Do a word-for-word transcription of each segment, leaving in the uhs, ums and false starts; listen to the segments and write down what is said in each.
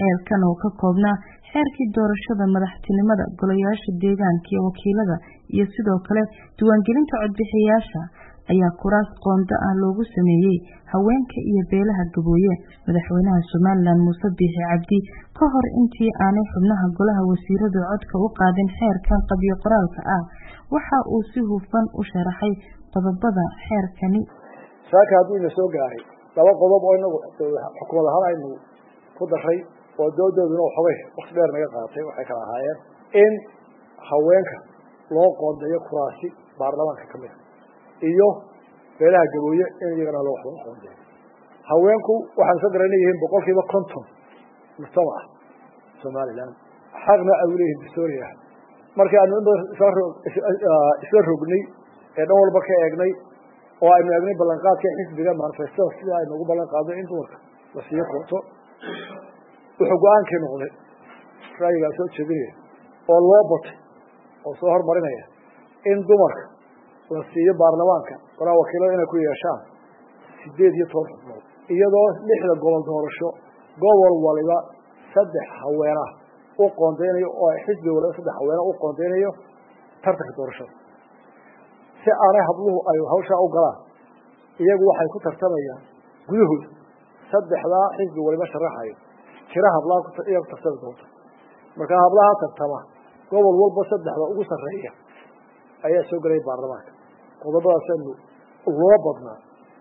xeerkan oo ka koobnaa xeerkii doorashada madaxtinimada golayaasha deegaanka iyo wakiilada iyo sidoo kale diiwaangelinta codbixiyayaasha ayaa kuraas qoonda ah loogu sameeyay haweenka iyo beelaha gabooye. Madaxweynaha Soomaaliland Muuse Biixi Cabdi ka hor intii aanay xubnaha golaha wasiiradu codka u qaadin xeerkan qabyo qoraalka ah waxa uu si hufan u sharaxay qodobada xeerkani. saaka hadduu ina soo gaaray laba qodob oo inagu xukuumad ahaan aynu ku daray oo dowladooduna waxbay waqti dheer naga qaadatay waxay kala ahaayeen in haweenka loo qoondeeyo kuraasi baarlamaanka ka mid ah iyo beelaha gabooye in iyagana loo qoondeeyo. haweenku waxaan soo garanay yihiin boqolkiiba konton mujtamaca Soomaaliland xaqna ay u leeyihiin dastuuriga markii aanu isla rognay ee dhan walba ka eegnay oo aynu eegnay ballanqaadka xisbiga manifesto sida ay nagu ballan qaaday in dumarka la siiyo koonto wuxuu go-aankii noqday ra'yigaa soo jeedinaya oo loo batay oo soo hormarinaya in dumarka la siiyo baarlamaanka golaha wakiilada inay ku yeeshaan sideed iyo toban xubnood iyadoo lixda gobol doorasho gobol waliba saddex haweenah u qoondeynayo oo xisbi waliba saddex haweenah u qoondeynayo tartanka doorashada si aanay habluhu ay hawsha u galaan iyagu waxay ku tartamayaan gudahooda saddexdaa xisbi waliba sharaxayo tira hablaha iyagu tartami doonta marka hablaha tartama gobol walba saddexda ugu sarreeya ayaa soo galay baarlamaanka. qodobadaasaynu loo badnaa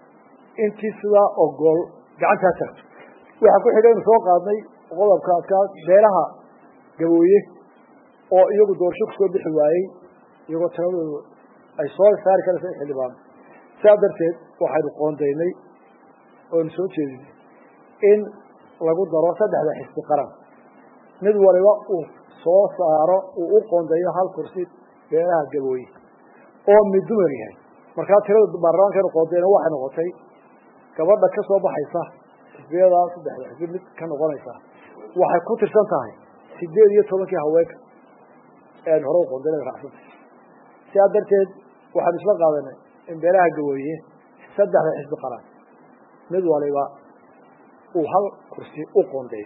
intii sidaa ogol gacantaa tagto waxaa ku xigaynu soo qaadnay qodobka adkaa beelaha gabooye oo iyagu doorasho kusoo bixi waayey iyagoo tiradoodu ay soo saari karaysa in xildhibaan sidaa darteed waxaynu qoondaynay oonu soo jeedinay in lagu daro saddexda xisbi qaran mid waliba uu soo saaro uu u qoondeeyo hal kursi beelaha gabooye oo mid dumar yahay. markaa tirada baarlamaankeenu qoondeyna waxay noqotay gabadha ka soo baxaysa xisbiyada saddexda xisbi mid ka noqonaysa waxay ku tirsan tahay sideed iyo tobankii haweenka ee hore u qoondeyna raacsantay. sidaa darteed waxaan isla qaadanay in beelaha gabooye saddexda xisbi qaran mid waliba uu hal kursi u qoondeeyo.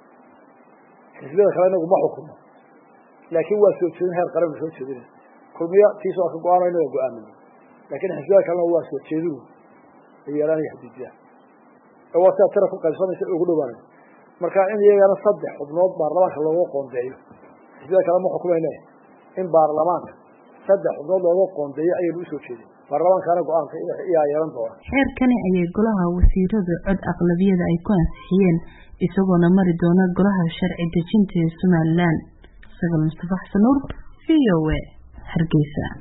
xisbiyada kale inagu ma xukumo laakiin waa soo jeedin heer qaran soo jeedin kulmiya tiis waa ka go-aan inaga go-aamin laakiin xisbiyada kalena waa soo jeedin yeelanaya xadiidya oo sidaa tira ku qaybsanaysa ugu dhawaanay marka in iyagana saddex xubnood baarlamaanka loogu qoondeeyo xisbiyada kale ma xukumayna in baarlamaanka saddex xubnood loogu qoondeeyo ayaynu u soo jeedin baarlamaankaana go-aanka iyaa yeelan doona. xeerkani ayay golaha wasiiradu cod aqlabiyada ay ku ansixiyeen isagoona mari doona golaha sharci dejinta ee Soomaaliland. Sagal Mustafa Xasan Nuur V O A Hargeysa.